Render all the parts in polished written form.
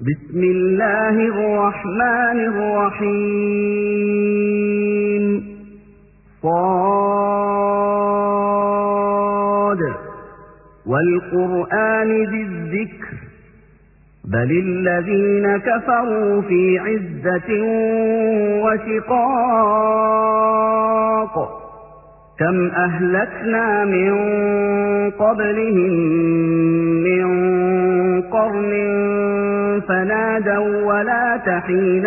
بسم الله الرحمن الرحيم صاد والقرآن ذي الذكر بل الذين كفروا في عزة وشقاق كم أهلكنا من قبلهم من قرن فنادوا ولا تحين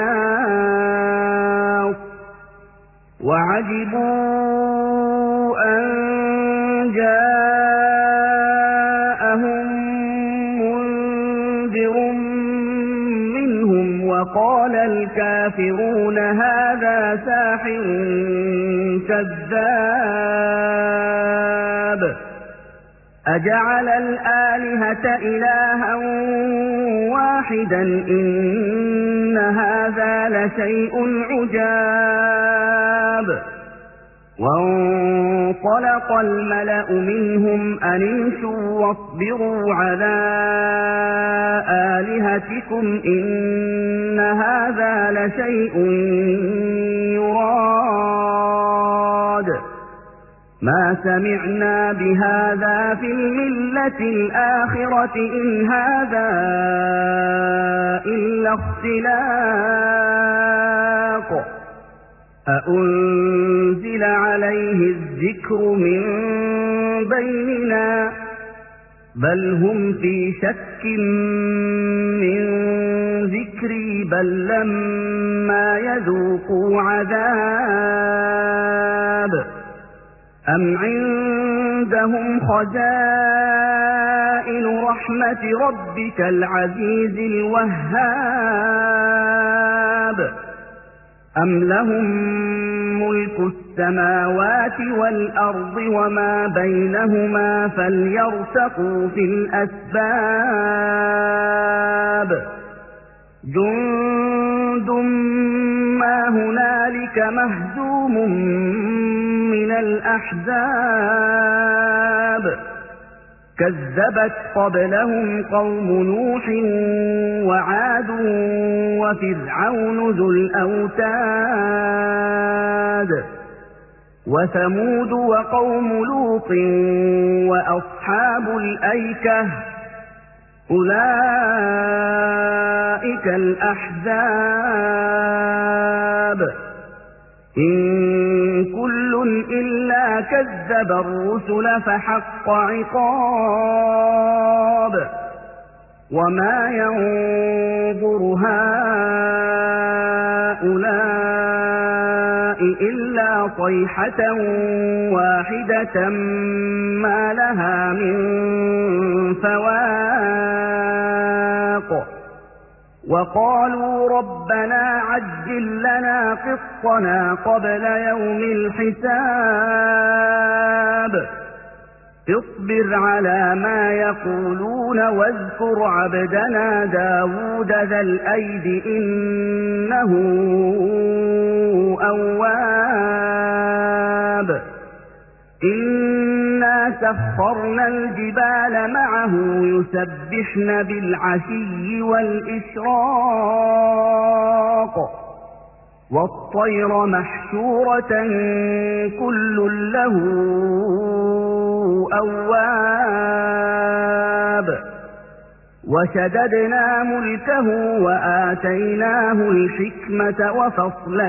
مناص وعجبوا أن جاءهم منذر منهم وقال الكافرون هذا ساحر كذاب أجعل الآلهة إلها واحدا إن هذا لشيء عجاب وانطلق الملأ منهم أن امشوا واصبروا على آلهتكم إن هذا لشيء يراد ما سمعنا بهذا في الملة الآخرة إن هذا إلا اختلاق أأنزل عليه الذكر من بيننا بل هم في شك من ذكري بل لما يذوقوا عذاب أم عندهم خزائن رحمة ربك العزيز الوهاب أم لهم ملك السماوات والأرض وما بينهما فليرتقوا في الأسباب جند ما هنالك مهزوم من الأحزاب كذبت قبلهم قوم نوح وعاد وفرعون ذو الأوتاد وثمود وقوم لوط وأصحاب الأيكة أولئك الأحزاب إن كل إلا كذب الرسل فحق عقاب وما ينظر هؤلاء إلا صيحة واحدة ما لها من فواق وقالوا ربنا عجل لنا قسطنا قبل يوم الحساب اصبر على ما يقولون واذكر عبدنا داود ذا الأيد إنه أواب إنا سخرنا الجبال معه يسبحن بالعشي والإشراق والطير محشورة كل له أواب وشددنا ملكه وآتيناه الحكمة وفصل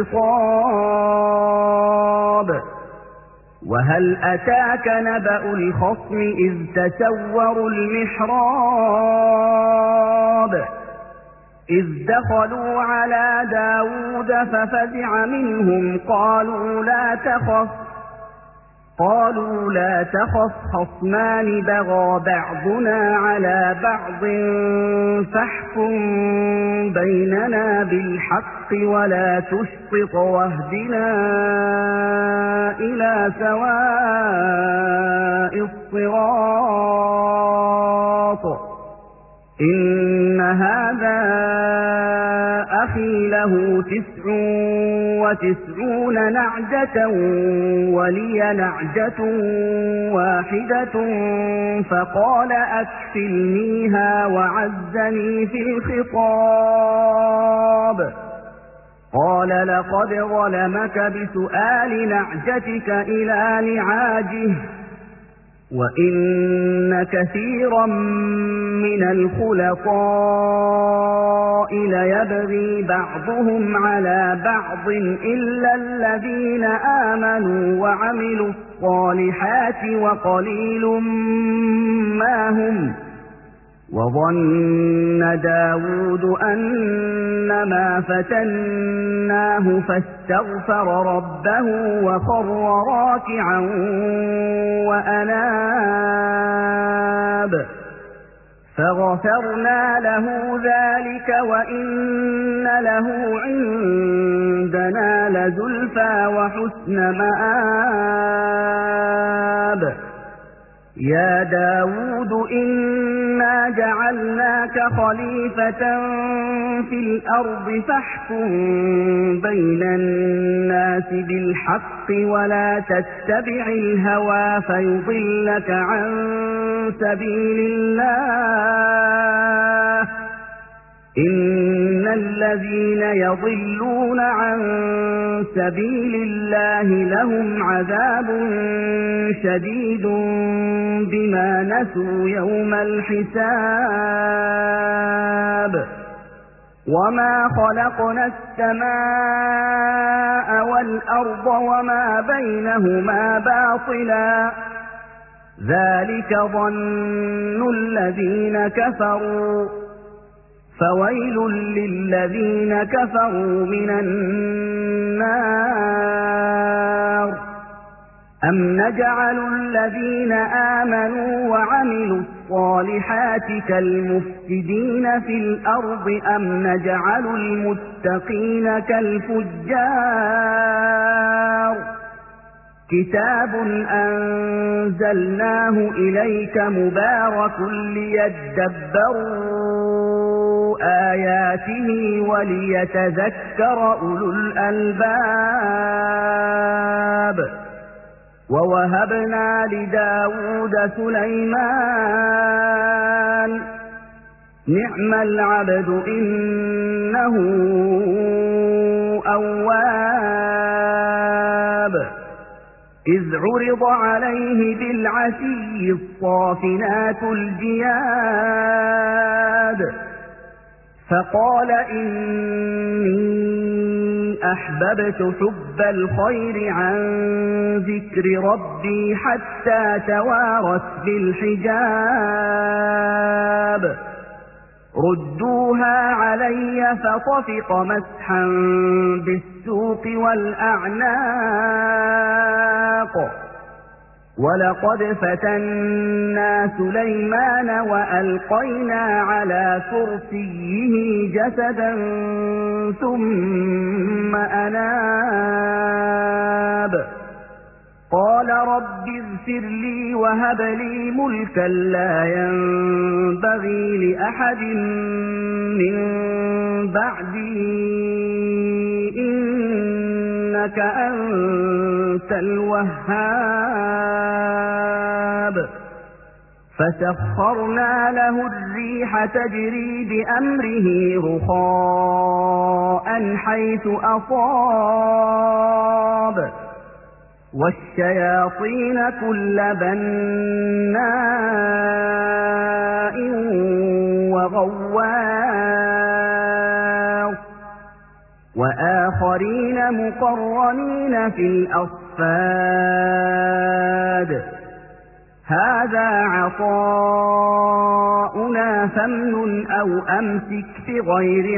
الخطاب وهل أتاك نبأ الخصم إذ تسوروا المحراب إذ دخلوا على داود ففزع منهم قالوا لا تخف خصمان بغى بعضنا على بعض فاحكم بيننا بالحق ولا تشطط واهدنا إلى سواء الصراط إن هذا أخي له 99 نعجة ولي نعجة واحدة فقال أكفلنيها وعزني في الخطاب قال لقد ظلمك بسؤال نعجتك إلى نعاجه وإن كثيرا من الخلطاء ليبغي بعضهم على بعض إلا الذين آمنوا وعملوا الصالحات وقليل ما هم وظن داود أنما فتناه فاستغفر ربه وخر راكعا وأناب فغفرنا له ذلك وإن له عندنا لزلفى وحسن مآب يا داود إنا جعلناك خليفة في الأرض فاحكم بين الناس بالحق ولا تتبع الهوى فيضلك عن سبيل الله إن الذين يضلون عن سبيل الله لهم عذاب شديد بما نسوا يوم الحساب وما خلقنا السماء والأرض وما بينهما باطلا ذلك ظن الذين كفروا فويل للذين كفروا من النار أم نجعل الذين آمنوا وعملوا الصالحات كالمفسدين في الأرض أم نجعل المتقين كالفجار كتاب أنزلناه إليك مبارك ليدبروا آياته وليتذكر أولو الألباب ووهبنا لداود سليمان نعم العبد إنه أواب إذ عرض عليه بالعشي الصافنات الجياد فقال إني أحببت حب الخير عن ذكر ربي حتى توارت بالحجاب ردوها علي فطفق مسحا بالسوق والأعناق ولقد فتنا سليمان وألقينا على كرسيه جسدا ثم أناب قال رب اغفر لي وهب لي ملكا لا ينبغي لأحد من بعدي إنك أنت الوهاب فسخرنا له الريح تجري بأمره رخاء حيث أصاب والشياطين كل بناء وغواص وآخرين مقرنين في الأصفاد هذا عطاؤنا فامنن أو أمسك بغير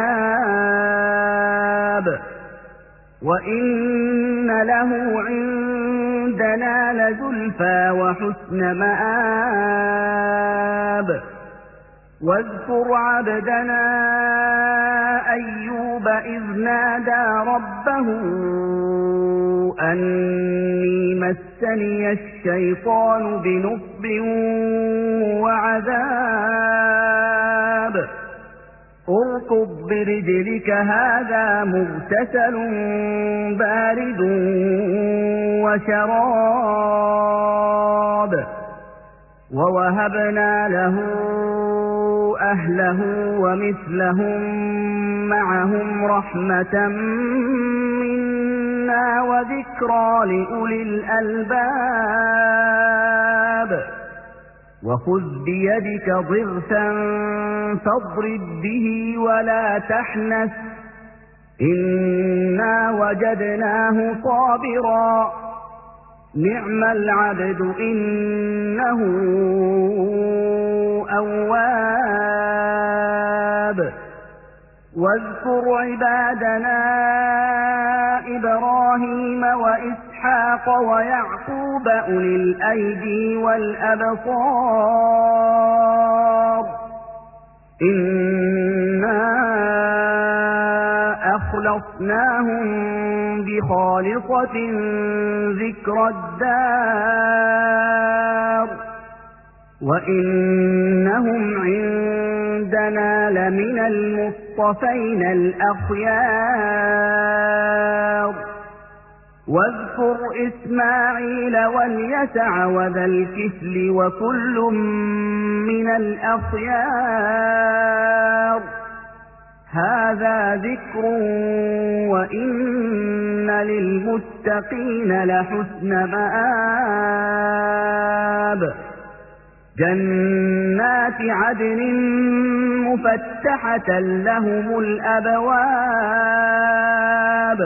حساب وإن له عندنا لزلفى وحسن مآب واذكر عبدنا أيوب إذ نادى ربه أني مسني الشيطان بنصب وعذاب اركض برجلك هذا مغتسل بارد وشراب ووهبنا له أهله ومثلهم معهم رحمة منا وذكرى لأولي الألباب وخذ بيدك ضغثا فاضرب به ولا تحنث إنا وجدناه صابرا نعم العبد إنه أواب واذكر عبادنا إبراهيم وإسحاق ويعقوب أولي الأيدي والأبصار إنا أخلصناهم بخالصة ذكر الدار وإنهم عندنا لمن المصطفين الأخيار واذكر إسماعيل واليسع وذا الكفل وكل من الأخيار هذا ذكر وإن للمتقين لحسن مآب جنات عدن مفتحة لهم الأبواب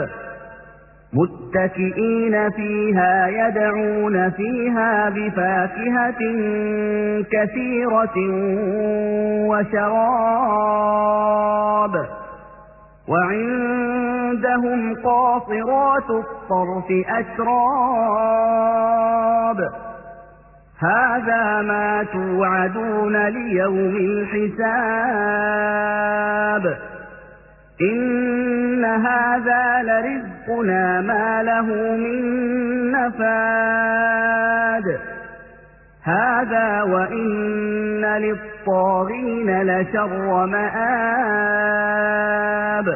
متكئين فيها يدعون فيها بفاكهة كثيرة وشراب وعندهم قاصرات الطرف أتراب هذا ما توعدون ليوم الحساب إن هذا لرزقنا ما له من نفاد هذا وإن للطاغين لشر مآب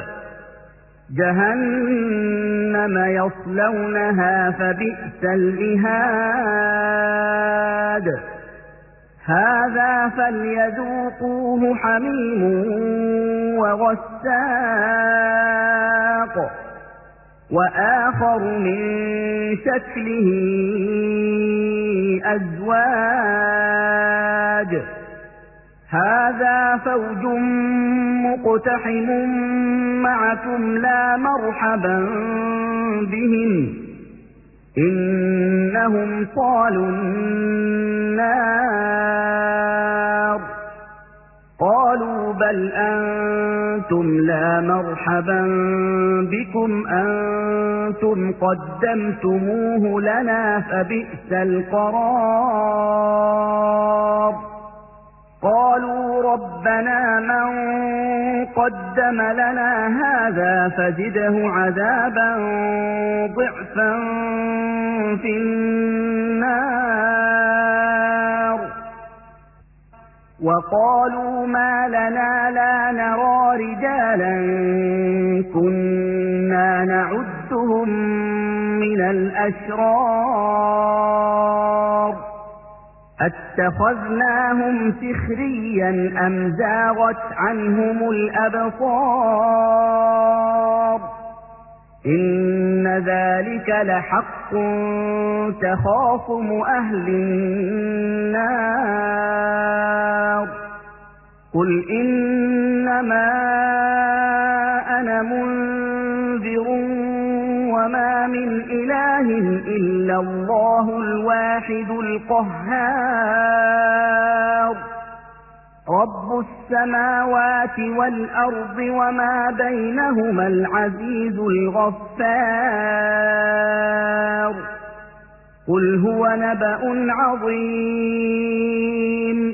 جهنم يصلونها فبئس المهاد هذا فليذوقوه حميم وغساق وآخر من شكله أزواج هذا فوج مقتحم معكم لا مرحبا بهم إنهم صالوا النار قالوا بل أنتم لا مرحبا بكم أنتم قدمتموه لنا فبئس القرار قالوا ربنا من قدم لنا هذا فزده عذابا ضعفا في النار وقالوا ما لنا لا نرى رجالا كنا نعدهم من الأشرار أتخذناهم سخريا أم زاغت عنهم الأبصار إن ذلك لحق تخاصم أهل النار قل إنما أنا منذر وما من إله إلا الله الواحد القهار رب السماوات والأرض وما بينهما العزيز الغفار قل هو نبأ عظيم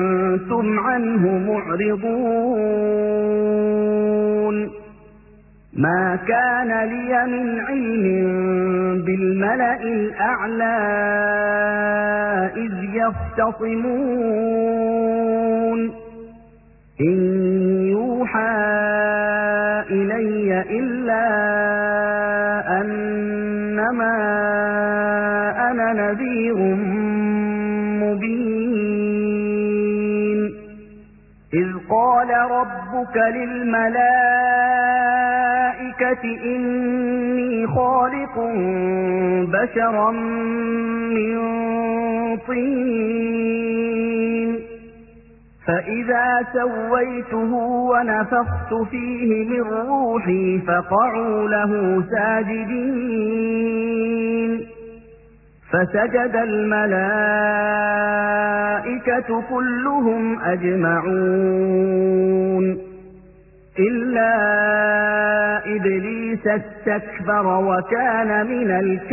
أنتم عنه معرضون ما كان لي من علم بالملأ الأعلى إذ يختصمون إن يوحى إلي إلا أنما أنا نذير مبين إذ قال ربك للملائكة إني خالق بشرا من طين فإذا سويته ونفخت فيه من روحي فقعوا له ساجدين فسجد الملائكة كلهم أجمعون إلا إبليس استكبر وكان من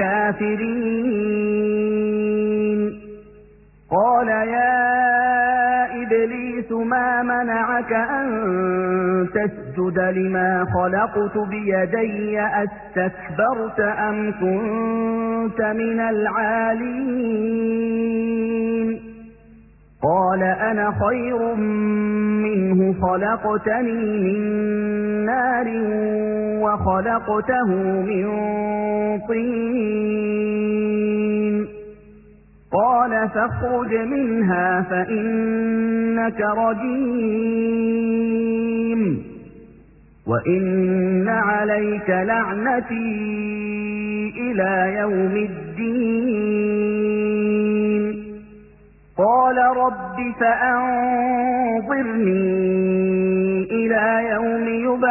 الكافرين قال يا إبليس ما منعك أن تسجد لما خلقت بيدي أستكبرت أم كنت من العالين قال أنا خير منه خلقتني من نار وخلقته من طين قال فاخرج منها فإنك رجيم وإن عليك لعنتي إلى يوم الدين قال رب فأنظرني إلى يوم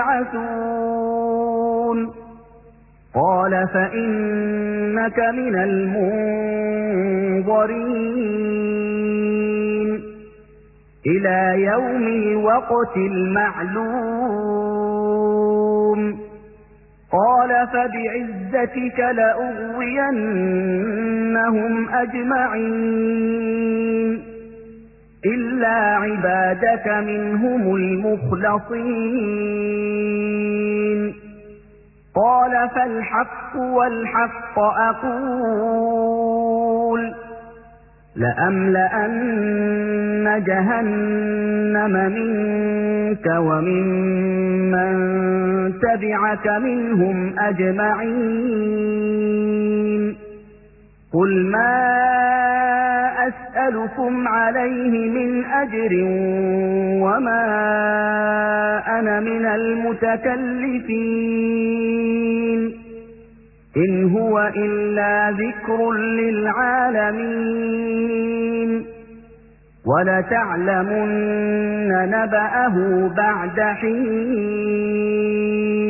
يبعثون قال فإنك من المنظرين إلى يوم الوقت المعلوم قال فبعزتك لأغوينهم أجمعين إلا عبادك منهم المخلصين قال فالحق والحق أقول لأملأن جهنم منك وممن تبعك منهم أجمعين قل ما أسألكم عليه من أجر وما أنا من المتكلفين إن هو إلا ذكر للعالمين ولتعلمن نبأه بعد حين